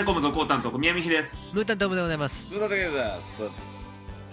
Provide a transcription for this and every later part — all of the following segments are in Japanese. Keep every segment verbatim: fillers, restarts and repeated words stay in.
コム続行担当宮見秀です。 ムータントムでございます。 ムータントムでございます。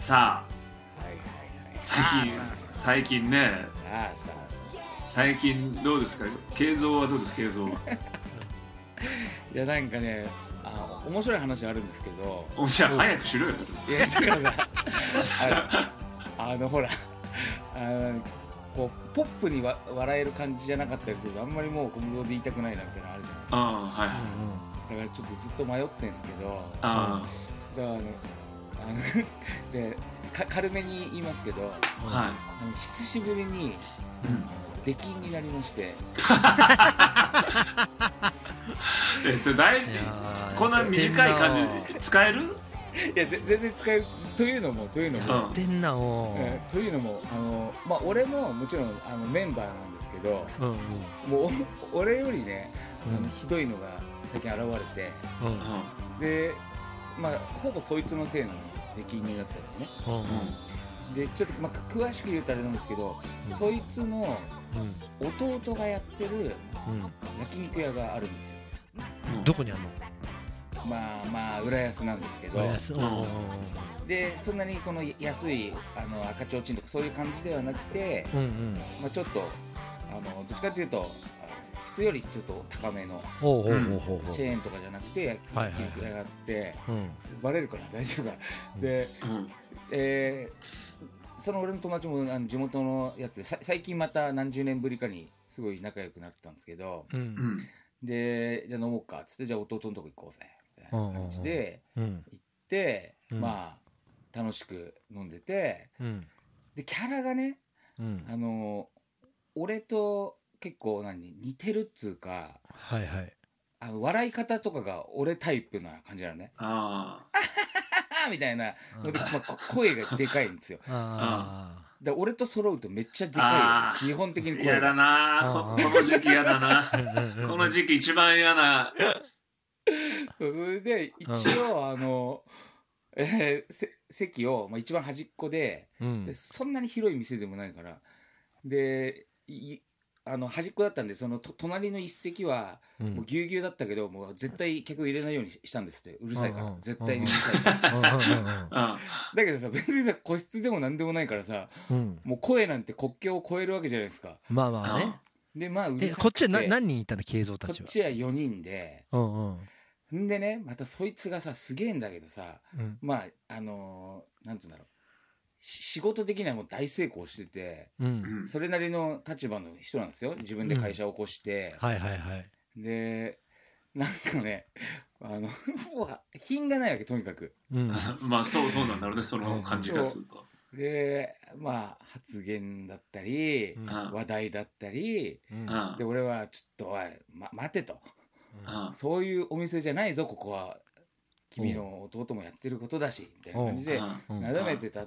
さあ、 はいはいはい、 最近最近ね、 ああさあさあ最近どうですか？慶三はどうです？慶三は。 いやなんかね、あ面白い話あるんですけど。 おじゃあ早くしろよそれ。 いやだからさあの、あのほらあのこうポップにわ笑える感じじゃなかったりするとあんまりもう小室で言いたくないなみたいなのあるじゃないですか。 ああはいはい。 だからちょっとずっと迷ってんですけど。 あだからあのあのでか軽めに言いますけど、 はい。 あの久しぶりに、うん、出禁になりまして。 えそれだいこんな短い感じ使える？ いや全然使えるというのもというのも、 うん、てんなお、 えー、というのもあのまあ俺ももちろんあのメンバーなんですけど、うんうん、もう俺よりね、うん、あのひどいのが最近現れて、うん、でまあほぼそいつのせいなんですよ、出禁になったらね。うんうん、でちょっとまあ詳しく言うとあれなんですけど、うん、そいつの弟がやってる焼肉屋があるんですよ。 うん、どこにあるの？ まあまあ浦安なんですけど、でそんなにこの安いあの赤ちょうちんとかそういう感じではなくて、うんうん、まあ、ちょっとあのどっちかというと普通よりちょっと高めのチェーンとかじゃなくて焼肉屋があって、はいはい、バレるかな大丈夫か、うん、で、うん、えー、その俺の友達もあの地元のやつで最近また何十年ぶりかにすごい仲良くなったんですけど、うん、でじゃあ飲もうかっつって、じゃあ弟のとこ行こうぜみたいな感じで行って、うん、まあ楽しく飲んでて、うん、でキャラがね、うん、あの俺と結構何似てるっつうか、はいはい、あの笑い方とかが俺タイプな感じなのね。ああみたいなので、まあ、声がでかいんですよ。あで俺と揃うとめっちゃでかいよ、基本的に声が。 嫌だな こ, この時期嫌だなこの時期一番嫌なそれで一応あの、えー、席を、まあ、一番端っこ で,、うん、でそんなに広い店でもないからであの端っこだったんで、そのと隣の一席はもうぎゅうぎゅうだったけど、うん、もう絶対客入れないようにしたんですって、うるさいから、うん、絶対にうるさいからだけどさ別にさ個室でもなんでもないからさ、うん、もう声なんて国境を越えるわけじゃないですか。 まあまあね。 でまあうるさくて、 こっちはな何人いたの慶三たちは？ こっちはよにんで、うんうん、んでねまたそいつがさすげえんだけどさ、うん、まああのー、なんつうんだろう、仕事的にはもう大成功してて、うん、それなりの立場の人なんですよ。自分で会社を起こして、 うん、はいはいはい。 でなんかねあのもう品がないわけとにかく、 うん、まあそうそうなんだろうね、その感じがすると。 でまあ発言だったり、うん、話題だったり、うん、で俺はちょっとおい、ま、待てと、うん、そういうお店じゃないぞここは、君の弟もやってることだしみたいな感じでなだめてたって、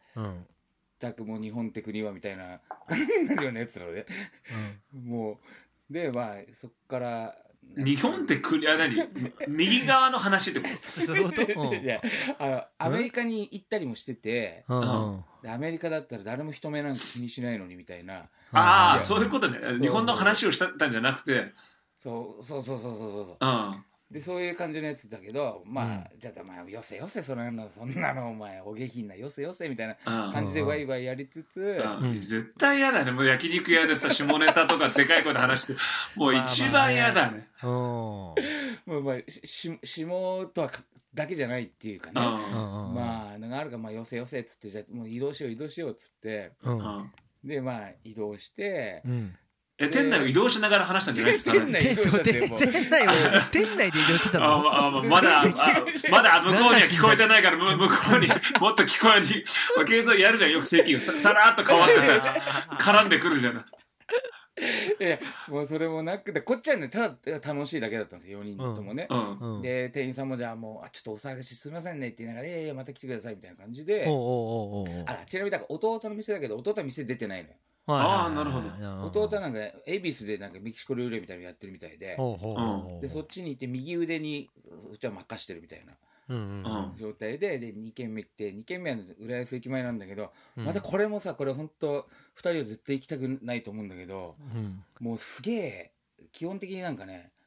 たくもう日本って国はみたいな感じになるようなやつなので、うん、もうでまあそっから日本って国は何右側の話ってこと？ そういうこと？ いやあのアメリカに行ったりもしてて、うん、でアメリカだったら誰も人目なんか気にしないのにみたいな。 ああそういうことね。日本の話をしたんじゃなくて、 そうそうそうそうそうそうそう、うんでそういう感じのやつだけど、まあ、うん、じゃあまあよせよせそんなのそんなのお前お下品なよせよせみたいな感じでワイワイやりつつ、 うんうん、絶対嫌だね。もう焼肉屋でさ下ネタとかでかい声で話してもう一番嫌だね。まあまあね、 もうまあし下とはだけじゃないっていうかね、まあなんかあるか、まあよせよせっつって、じゃあもう移動しよう移動しようっつって、うん、でまあ移動して、うんえ店内を移動しながら話したんじゃないですか？店内移動して店内を店内で移動してたの？ ああまだまだ向こうには聞こえてないから向こうにもっと聞こえに継続やるじゃんよく席が さ, さらっと変わってさ絡んでくるじゃん。 いやもうそれもなくて、こっちはねただ楽しいだけだったんですよよにんともね、うんうん、で店員さんもじゃあもうあちょっとお探しすみませんねって言いながら、いやいやまた来てくださいみたいな感じで、おうおうおうおう、あちなみにだから弟の店だけど弟は店出てないのよ。 ああなるほど。 弟はなんか恵比寿でなんかメキシコ料理みたいなのやってるみたいで、でそっちに行って右腕にうちは任してるみたいな、うんうん、状態ででに軒目行って、に軒目は浦安駅前なんだけど、うん、またこれもさこれ本当ふたりは絶対行きたくないと思うんだけど、うん、もうすげえ基本的になんかね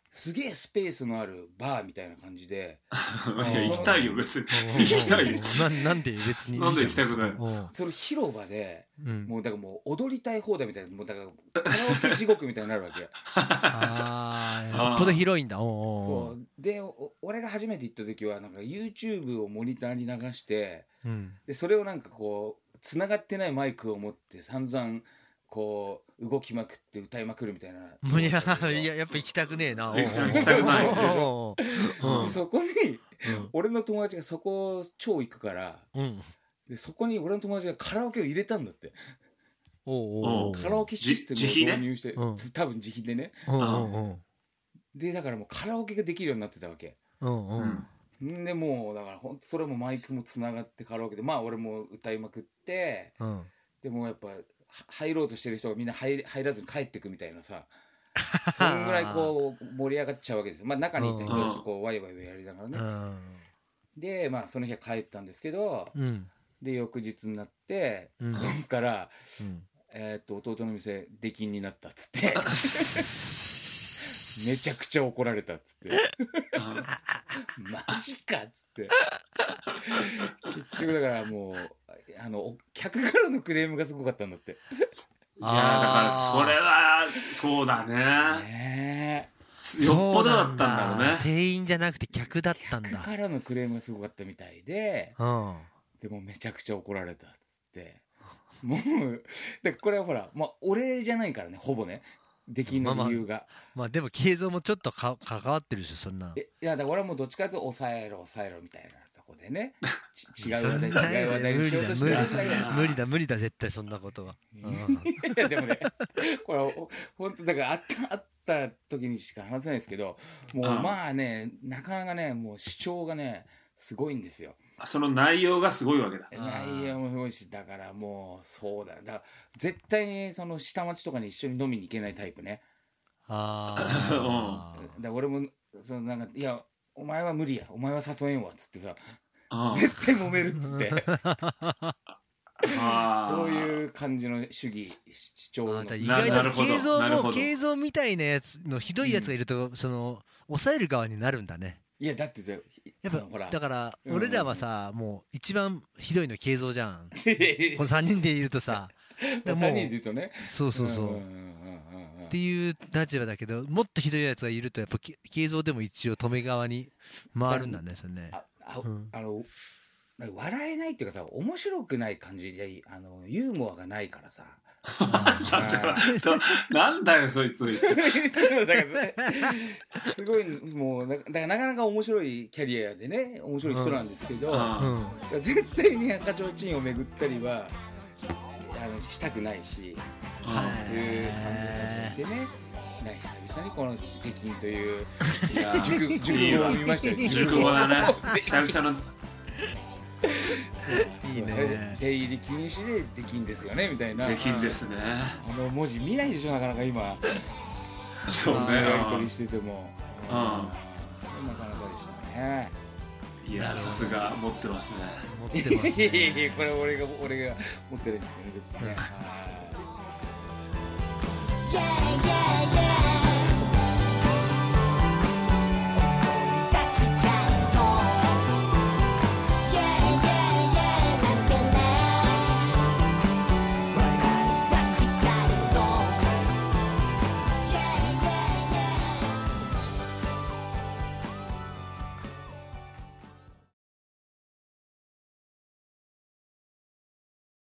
すげえスペースのあるバーみたいな感じでいや行きたいよ別に行きたいよな, なんで別にいいなんで行きたくないそれ広場で、うん、もうだからもう踊りたい放題みたいなもうだからカラオケ地獄みたいになるわけああよっぽど広いんだ。おうおうそうで俺が初めて行った時はなんか YouTube をモニターに流して、うん、でそれをなんかこう繋がってないマイクを持って散々こう動きまくって歌いまくるみたいな。 いやいややっぱ行きたくねえな。 行きたくないそこに、うん、俺の友達がそこ超行くから、うん、でそこに俺の友達がカラオケを入れたんだって。おうおうカラオケシステムを導入して、ね、多分自費でね。おうおうでだからもうカラオケができるようになってたわけ。うんうんでもうだからほんとそれもマイクもつながってカラオケでまあ俺も歌いまくって、うん、でもやっぱ入ろうとしてる人がみんな 入, 入らずに帰ってくみたいなさそんぐらいこう盛り上がっちゃうわけですよ。まあ中にいた人たちとこうワイワイやりながらね、うん、でまあその日は帰ったんですけど、うん、で翌日になって、うん、そこから、うんえー、っと弟の店出禁になったっつってめちゃくちゃ怒られたっつってマジかっつって結局だからもうあの客からのクレームがすごかったんだって。 いやだからそれはそうだ ね, ねよっぽどだったんだろうね。 店員じゃなくて客だったんだ。 客からのクレームがすごかったみたいで、うん、でもめちゃくちゃ怒られたっつってもうでこれはほら、まあ、俺じゃないからねほぼね出禁の理由が、まあ、まあ、まあでも慶三もちょっとか関わってるでしょそんな。 いやだから俺はもうどっちかというと抑えろ抑えろみたいなとこでね違う話題違う話題にしようとしてるんだけど無理だ無理だ絶対そんなことは。 いやでもねこれ本当だからあったあった時にしか話せないですけどもうまあねなかなかねもう主張がねすごいんですよ。 その内容がすごいわけだ。 内容もすごいしだからもうそうだよだから絶対にその下町とかに一緒に飲みに行けないタイプね。ああだ俺もそのなんかいやお前は無理やお前は誘えんわっつってさ絶対揉めるっつってそういう感じの主義主張の意外と慶三も慶三みたいなやつのひどいやつがいると、うん、その抑える側になるんだね。 いやだってさやっぱほらだから俺らはさ、うん、もう一番ひどいの慶三じゃんこのさんにんでいるとささんにんでいるとねそうそうそう、うんうんうんうん、っていう立場だけどもっとひどいやつがいるとやっぱ慶三でも一応止め側に回るんだねそれね。ああ、 うん、あの笑えないっていうかさ面白くない感じであのユーモアがないからさなんだよそいつだからすごいもうだからなかなか面白いキャリアでね面白い人なんですけど、うんうん、絶対に赤ちょうちんを巡ったりはあのしたくないし、うん、そういう感じでね久々にこの出禁という熟熟語を見ましたよ。 熟語だね久々のいいね。 出入り禁止で出禁ですよねみたいな。 出禁ですね。 あの文字見ないでしょなかなか今。 そうね。 やり取りしてても。うん。なかなかでしたね。 いやさすが持ってますね。 持ってますね。 いやいやこれ俺が俺が持ってるんですよね別にね。